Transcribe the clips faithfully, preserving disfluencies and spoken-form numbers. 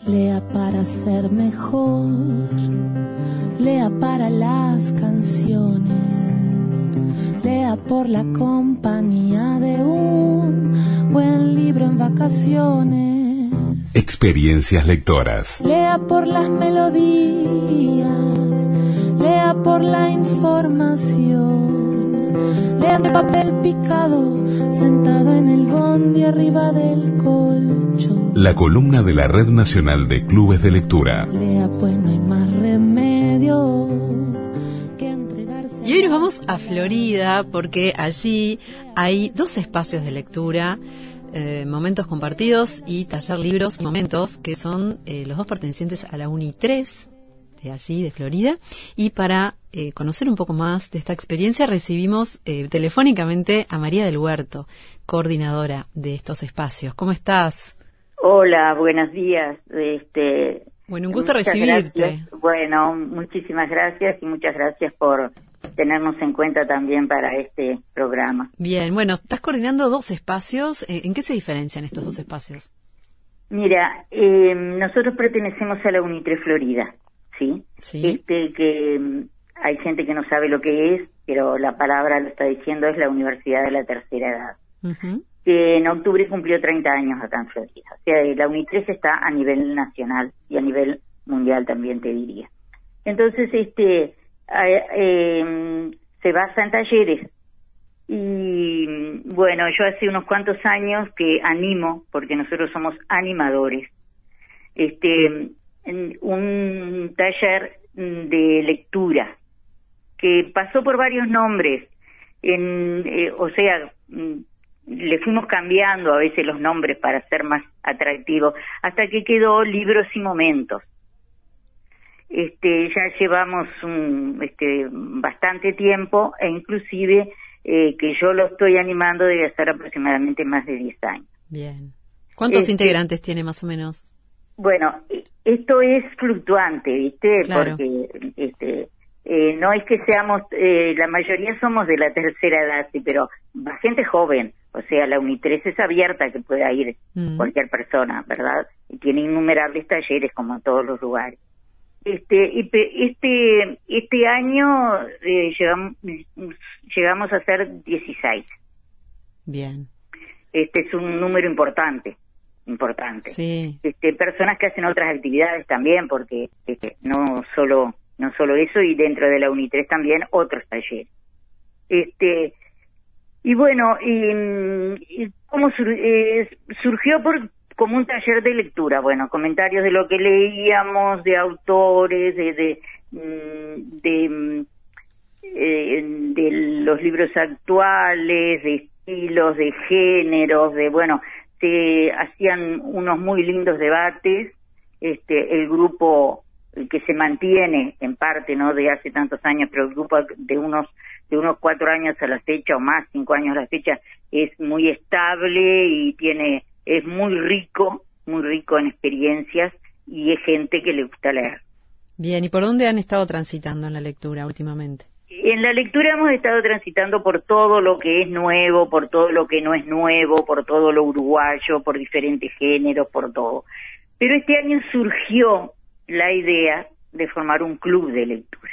Lea para ser mejor, lea para las canciones, lea por la compañía de un buen libro en vacaciones. Experiencias lectoras. Lea por las melodías, lea por la información, lea de papel picado, sentado en el bondi arriba del colchón. La columna de la Red Nacional de Clubes de Lectura. Lea pues no hay más remedio que entregarse. Y hoy nos vamos a Florida porque allí hay dos espacios de lectura, eh, momentos compartidos y taller libros y momentos, que son eh, los dos pertenecientes a la UNI tres de allí, de Florida. Y para eh, conocer un poco más de esta experiencia recibimos eh, telefónicamente a María del Huerto, coordinadora de estos espacios. ¿Cómo estás? Hola, buenos días. Este, bueno, un gusto muchas recibirte. Gracias. Bueno, muchísimas gracias y muchas gracias por tenernos en cuenta también para este programa. Bien, bueno, estás coordinando dos espacios. ¿En qué se diferencian estos dos espacios? Mira, eh, nosotros pertenecemos a la UNI tres Florida, ¿sí? Sí. Este, que um, hay gente que no sabe lo que es, pero la palabra lo está diciendo, es la Universidad de la Tercera Edad. Uh-huh. Que en octubre cumplió treinta años acá en Florida. O sea, la UNI tres está a nivel nacional y a nivel mundial también, te diría. Entonces, este, eh, eh, se basa en talleres. Y bueno, yo hace unos cuantos años que animo, porque nosotros somos animadores, este, un taller de lectura que pasó por varios nombres. En, eh, o sea, le fuimos cambiando a veces los nombres para ser más atractivos, hasta que quedó Libros y Momentos. Este, ya llevamos un, este, bastante tiempo, e inclusive eh, que yo lo estoy animando debe estar aproximadamente más de diez años. Bien. ¿Cuántos este, integrantes tiene más o menos? Bueno, esto es fluctuante, ¿viste? Claro. Porque este, eh, no es que seamos, eh, la mayoría somos de la tercera edad, sí, pero gente joven. O sea, la UNI tres es abierta, que pueda ir mm. cualquier persona, ¿verdad? Y tiene innumerables talleres, como en todos los lugares. Este este este año eh, llegamos, llegamos a ser dieciséis. Bien. Este es un número importante, importante. Sí. Este, personas que hacen otras actividades también, porque este, no solo no solo eso, y dentro de la UNI tres también otros talleres. Este Y bueno, y, y cómo sur, eh, surgió por como un taller de lectura, bueno, comentarios de lo que leíamos, de autores, de de, de, de, de los libros actuales, de estilos, de géneros, de bueno, se hacían unos muy lindos debates. Este, el grupo que se mantiene en parte, no de hace tantos años, pero el grupo de unos de unos cuatro años a la fecha o más, cinco años a la fecha, es muy estable y tiene es muy rico, muy rico en experiencias, y es gente que le gusta leer. Bien, ¿y por dónde han estado transitando en la lectura últimamente? En la lectura hemos estado transitando por todo lo que es nuevo, por todo lo que no es nuevo, por todo lo uruguayo, por diferentes géneros, por todo. Pero este año surgió la idea de formar un club de lectura.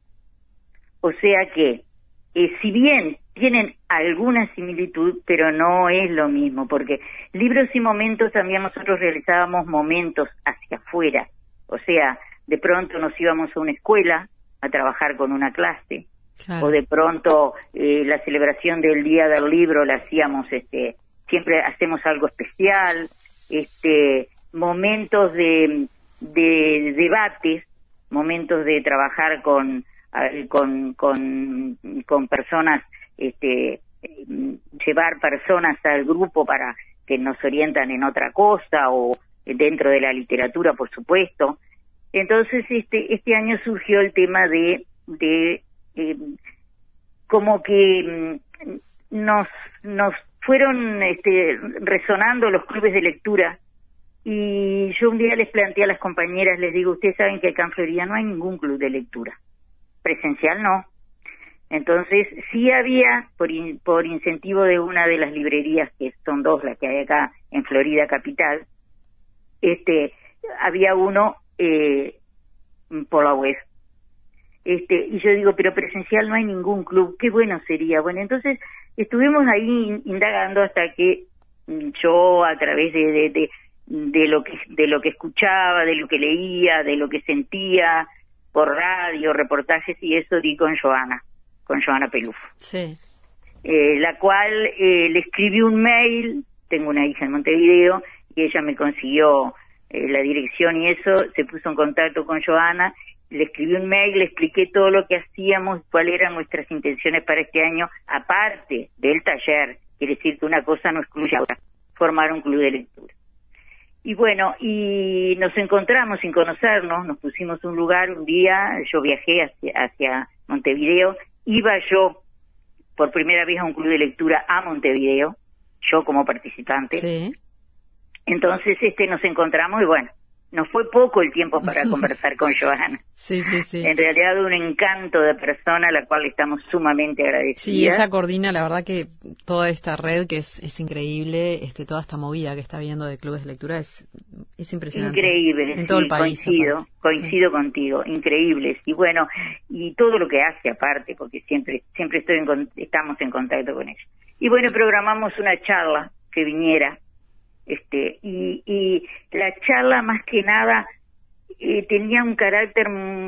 O sea que, eh, si bien tienen alguna similitud, pero no es lo mismo, porque Libros y Momentos también nosotros realizábamos momentos hacia afuera. O sea, de pronto nos íbamos a una escuela a trabajar con una clase, claro. O de pronto eh, la celebración del Día del Libro la hacíamos, este, siempre hacemos algo especial, este, momentos de, de debates, momentos de trabajar con con con, con personas, este, llevar personas al grupo para que nos orientan en otra cosa, o dentro de la literatura, por supuesto. Entonces, este este año surgió el tema de de eh, como que nos nos fueron este, resonando los clubes de lectura, y yo un día les planteé a las compañeras, les digo, ustedes saben que acá en Florida no hay ningún club de lectura, presencial no. Entonces, sí había, por, in, por incentivo de una de las librerías, que son dos las que hay acá en Florida capital, este había uno eh, por la web. Este, y yo digo, pero presencial no hay ningún club, qué bueno sería. Bueno, entonces estuvimos ahí indagando hasta que yo, a través de, de, de, de lo que de lo que escuchaba, de lo que leía, de lo que sentía por radio, reportajes y eso, di con Joana, con Joana Pelufo. Sí. Eh, la cual eh, le escribí un mail, tengo una hija en Montevideo, y ella me consiguió eh, la dirección y eso, se puso en contacto con Joana, le escribí un mail, le expliqué todo lo que hacíamos, cuáles eran nuestras intenciones para este año, aparte del taller, quiere decir que una cosa no excluye a otra, formar un club de lectura. Y bueno, y nos encontramos sin conocernos, nos pusimos un lugar, un día, yo viajé hacia, hacia Montevideo, iba yo por primera vez a un club de lectura a Montevideo, yo como participante. Sí. Entonces este nos encontramos y bueno, nos fue poco el tiempo para conversar con Joana. Sí, sí, sí. En realidad un encanto de persona a la cual estamos sumamente agradecidos. Sí, ella coordina, la verdad que toda esta red que es, es increíble, este toda esta movida que está viendo de clubes de lectura es, es impresionante. Increíble, en sí, todo el país. coincido, Aparte. coincido sí. contigo, increíbles. Y bueno, y todo lo que hace aparte, porque siempre siempre estoy en, estamos en contacto con ella. Y bueno, programamos una charla que viniera. Este, y, y la charla más que nada eh, tenía un carácter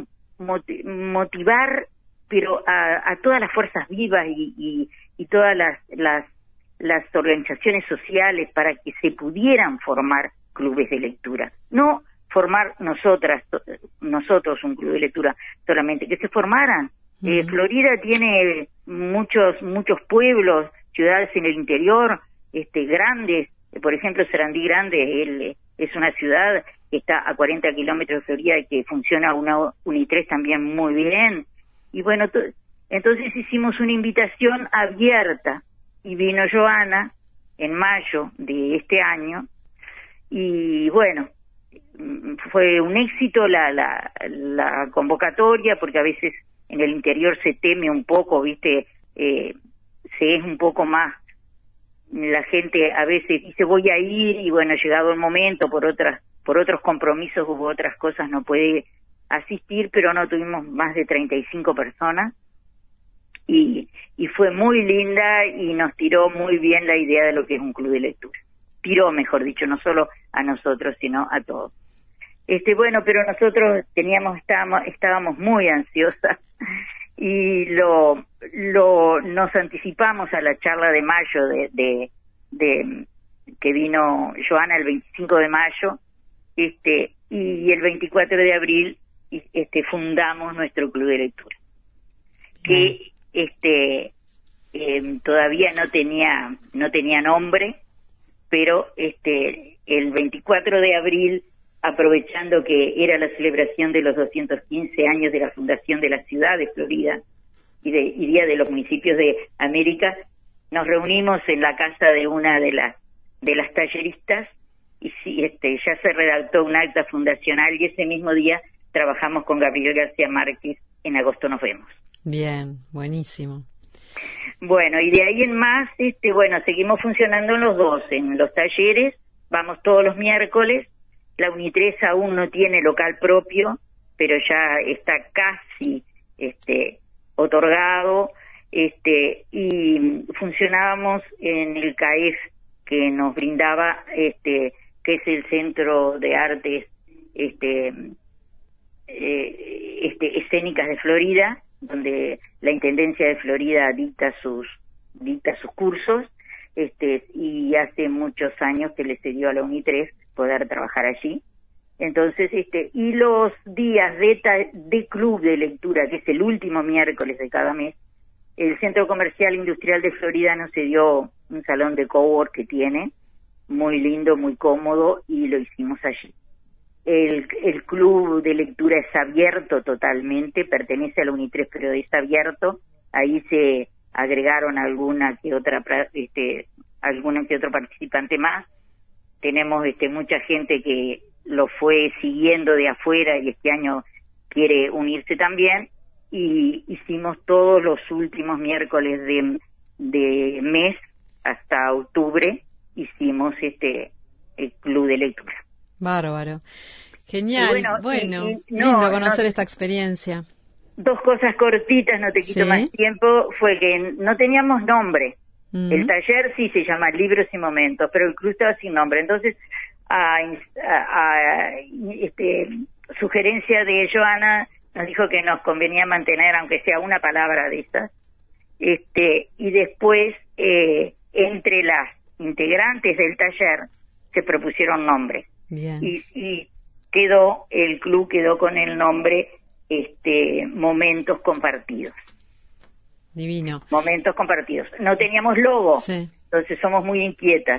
moti- motivar, pero a, a todas las fuerzas vivas y, y, y todas las, las, las organizaciones sociales para que se pudieran formar clubes de lectura. No formar nosotras, nosotros un club de lectura solamente, que se formaran. Uh-huh. Eh, Florida tiene muchos, muchos pueblos, ciudades en el interior, este, grandes. Por ejemplo, Sarandí Grande él, es una ciudad que está a cuarenta kilómetros de Florida y que funciona una UNITRES también muy bien. Y bueno, to- entonces hicimos una invitación abierta y vino Joana en mayo de este año y bueno, fue un éxito la, la, la convocatoria porque a veces en el interior se teme un poco, viste, eh, se es un poco más. La gente a veces dice voy a ir y bueno, llegado el momento por otras por otros compromisos u otras cosas no puede asistir, pero no tuvimos más de treinta y cinco personas y y fue muy linda y nos tiró muy bien la idea de lo que es un club de lectura. Tiró, mejor dicho, no solo a nosotros, sino a todos. Este bueno, pero nosotros teníamos estábamos estábamos muy ansiosas y lo lo nos anticipamos a la charla de mayo de, de de que vino Joana el veinticinco de mayo, este y el veinticuatro de abril este fundamos nuestro club de lectura que este eh, todavía no tenía no tenía nombre, pero este el veinticuatro de abril, aprovechando que era la celebración de los doscientos quince años de la fundación de la ciudad de Florida y, de, y Día de los Municipios de América, nos reunimos en la casa de una de las de las talleristas y sí, este, ya se redactó un acta fundacional y ese mismo día trabajamos con Gabriel García Márquez. En agosto nos vemos. Bien, buenísimo. Bueno, y de ahí en más, este, bueno, seguimos funcionando en los dos, en los talleres, vamos todos los miércoles. La UNITRES aún no tiene local propio, pero ya está casi este otorgado, este y funcionábamos en el C A E F que nos brindaba, este que es el Centro de Artes este eh, este escénicas de Florida, donde la Intendencia de Florida dicta sus dicta sus cursos, este y hace muchos años que le cedió a la UNITRES poder trabajar allí. Entonces, este y los días de, ta- de club de lectura, que es el último miércoles de cada mes, el Centro Comercial Industrial de Florida nos cedió un salón de cowork que tiene, muy lindo, muy cómodo, y lo hicimos allí. El, el club de lectura es abierto totalmente, pertenece a la UNITRES, pero es abierto. Ahí se agregaron alguna que otra, este, alguna que otro participante más. Tenemos este mucha gente que lo fue siguiendo de afuera y este año quiere unirse también, y hicimos todos los últimos miércoles de, de mes hasta octubre hicimos este el club de lectura. Bárbaro. Genial, Y bueno, bueno, y- y- no, lindo conocer no- esta experiencia. Dos cosas cortitas, no te quito Sí. más tiempo, fue que no teníamos nombre. Mm. El taller sí se llama Libros y Momentos, pero el club estaba sin nombre. Entonces, a, a- a- este, sugerencia de Joana, nos dijo que nos convenía mantener, aunque sea una palabra de esas. Este, y después, eh, entre las integrantes del taller, se propusieron nombres. Bien. Y, y quedó, el club quedó con el nombre este, Momentos Compartidos. Divino. Momentos Compartidos. No teníamos logo, Sí. entonces somos muy inquietas.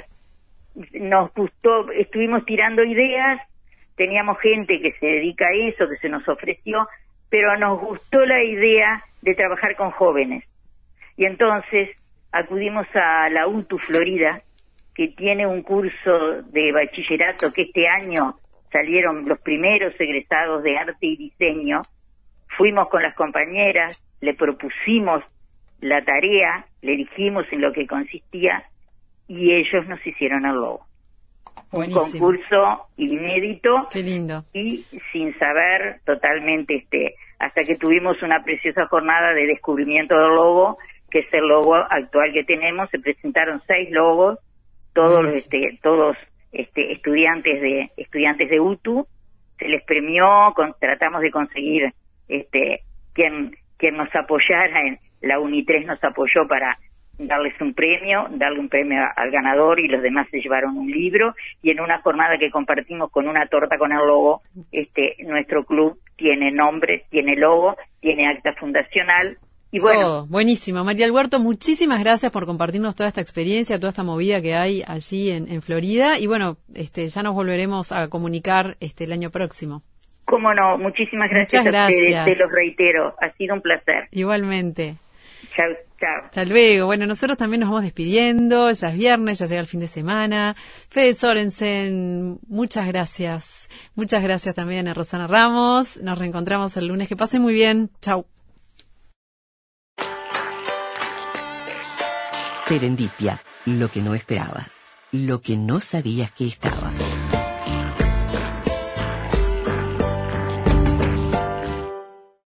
Nos gustó, estuvimos tirando ideas, teníamos gente que se dedica a eso, que se nos ofreció, pero nos gustó la idea de trabajar con jóvenes. Y entonces acudimos a la U T U Florida, que tiene un curso de bachillerato que este año salieron los primeros egresados de arte y diseño. Fuimos con las compañeras, le propusimos la tarea, le dijimos en lo que consistía y ellos nos hicieron el logo. Buenísimo. Un concurso inédito Qué lindo. y sin saber totalmente, este, hasta que tuvimos una preciosa jornada de descubrimiento del logo, que es el logo actual que tenemos. Se presentaron seis logos, todos los, este, todos este, estudiantes de estudiantes de U T U. Se les premió, con, tratamos de conseguir este quien quien nos apoyara, en la UNITRES nos apoyó para darles un premio, darle un premio al ganador, y los demás se llevaron un libro, y en una jornada que compartimos con una torta con el logo, este nuestro club tiene nombre, tiene logo, tiene acta fundacional, y bueno. Todo, buenísimo. María Huerto, muchísimas gracias por compartirnos toda esta experiencia, toda esta movida que hay allí en, en Florida, y bueno, este ya nos volveremos a comunicar este el año próximo. Cómo no, muchísimas gracias, Muchas a ustedes, gracias. te los reitero, ha sido un placer. Igualmente. Chao, chao. Hasta luego. Bueno, nosotros también nos vamos despidiendo. Ya es viernes, ya llega el fin de semana. Fede Sorensen, muchas gracias. Muchas gracias también a Rosana Ramos. Nos reencontramos el lunes. Que pasen muy bien. Chau. Serendipia, lo que no esperabas, lo que no sabías que estaba.